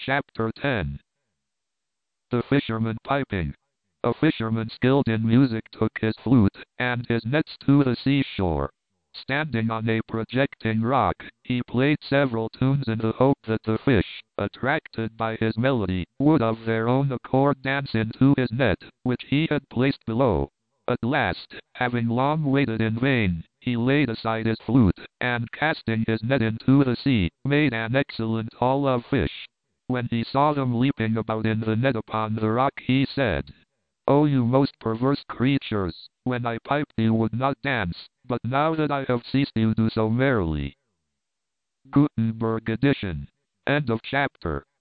Chapter 10. The Fisherman Piping. A fisherman skilled in music took his flute and his nets to the seashore. Standing on a projecting rock, he played several tunes in the hope that the fish, attracted by his melody, would of their own accord dance into his net, which he had placed below. At last, having long waited in vain, he laid aside his flute, and casting his net into the sea, made an excellent haul of fish. When he saw them leaping about in the net upon the rock, he said, "O you most perverse creatures, when I piped you would not dance, but now that I have ceased you do so merrily." Gutenberg edition. End of chapter.